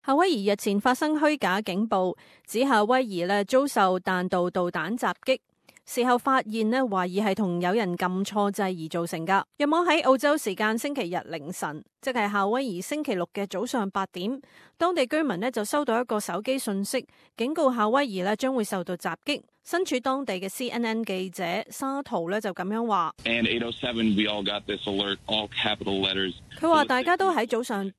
夏威夷日前發生虛假警報，指夏威夷遭受彈道導彈襲擊。事後發現懷疑係同有人撳錯掣而造成㗎。約莫喺澳洲時間星期日凌晨，即係夏威夷星期六嘅早上8點，當地居民就收到一個手機訊息，警告夏威夷將會受到襲擊。身處當地嘅 CNN 記者沙圖就咁樣話。佢話大家都喺早上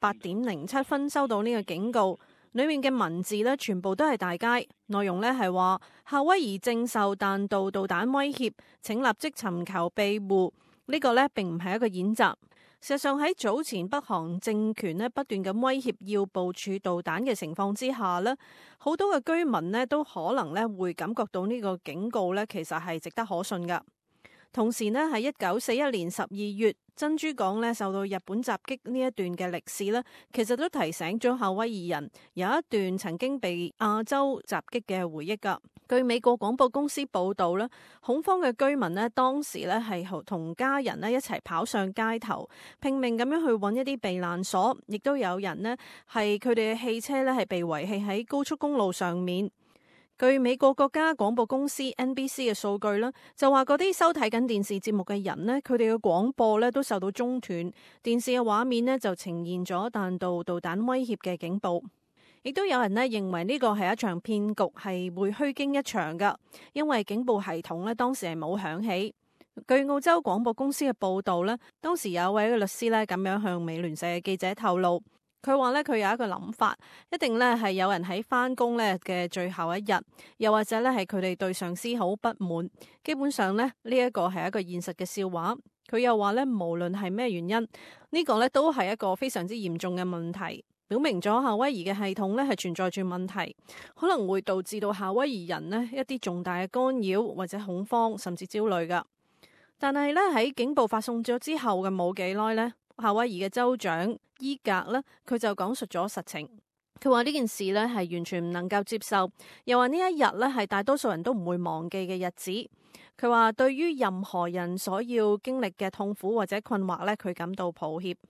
8:07收到呢個警告。裏面嘅文字全部都係大街，內容係話夏威夷正受彈道導彈威脅，請立即尋求庇護。呢個並唔係一個演習。事實上喺早前北韓政權不斷咁威脅要部署導彈嘅情況之下，好多嘅居民都可能會感覺到呢個警告其實係值得可信㗎。同時喺1941年12月珍珠港受到日本襲擊呢一段嘅歷史其實都提醒咗夏威夷人有一段曾經被亞洲襲擊嘅回憶㗎。據美國廣播公司報道恐慌嘅居民當時係同家人一齊跑上街頭，拼命咁樣去揾一啲避難所，亦都有人係佢哋嘅汽車係被遺棄喺高速公路上面。據美國國家廣播公司 NBC 嘅數據就話嗰啲收睇緊電視節目嘅人佢哋嘅廣播都受到中斷，電視嘅畫面就呈現咗彈道導彈威脅嘅警報。亦都有人認為呢個係一場騙局，係會虛驚一場噶，因為警報系統當時係冇響起。據澳洲廣播公司嘅報道當時有一位律師咁樣向美聯社嘅記者透露。佢話佢有一個諗法，一定係有人喺返工嘅最後一日，又或者係佢哋對上司好不滿。基本上呢一個係一個現實嘅笑話。佢又話無論係咩原因，呢個都係一個非常之嚴重嘅問題，表明咗夏威夷嘅系統係存在住問題，可能會導致到夏威夷人一啲重大嘅干擾或者恐慌甚至焦慮噶。但係喺警報發送咗之後嘅冇幾耐夏威夷嘅州長伊格佢就講述咗實情。佢話呢件事係完全唔能夠接受，又話呢一日係大多數人都唔會忘記嘅日子。佢話對於任何人所要經歷嘅痛苦或者困惑佢感到抱歉。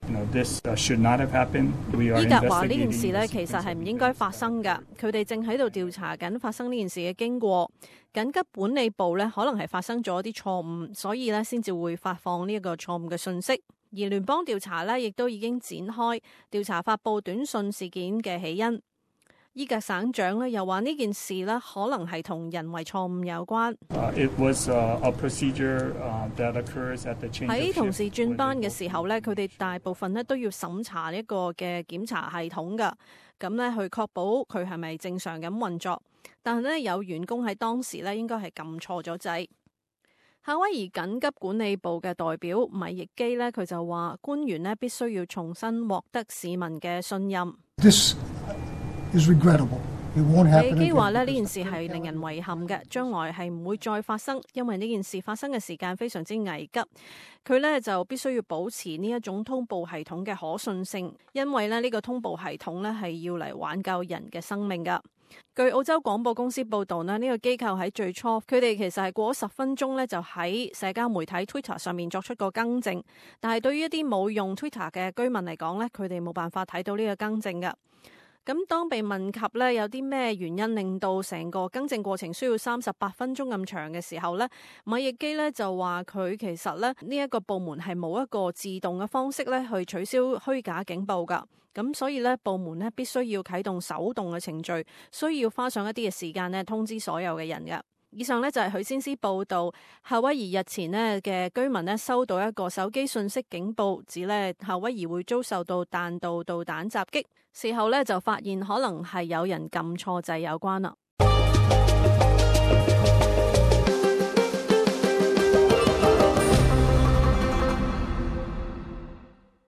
伊格話呢件事其實係唔應該發生㗎，佢哋正喺度調查緊發生呢件事嘅經過。緊急管理部可能係發生咗一啲錯誤，所以先至會發放呢一個錯誤嘅訊息。而聯邦調查亦都已經展開調查發佈短信事件嘅起因。伊格省長又話呢件事可能係同人為錯誤有關。喺同事轉班嘅時候佢哋大部分都要審查一個嘅檢查系統㗎，咁去確保佢係咪正常咁運作。但係有員工喺當時應該係撳錯咗掣。夏威夷緊急管理部嘅代表米易基佢就話官員必須要重新獲得市民嘅信任。米易基話呢件事係令人遺憾嘅，將來係唔會再發生，因為呢件事發生嘅時間非常之危急。佢就必須要保持呢一種通報系統嘅可信性，因為呢個通報系統係要嚟挽救人嘅生命噶。據澳洲廣播公司報道呢個機構喺最初佢哋其實係過咗10分鐘就喺社交媒體 Twitter 上面作出個更正，但係對於一啲冇用 Twitter 嘅居民嚟講佢哋冇辦法睇到呢個更正噶。咁當被問及有啲咩原因令到成個更正過程需要38分鐘咁長嘅時候米易基就話佢其實呢一個部門係冇一個自動嘅方式去取消虛假警報噶，咁所以部門必須要啟動手動嘅程序，需要花上一啲嘅時間通知所有嘅人噶。以上就係許先思報道，夏威夷日前嘅居民收到一個手機訊息警報，指夏威夷會遭受到彈道導彈襲擊。事後就發現可能係有人撳錯掣有關啦。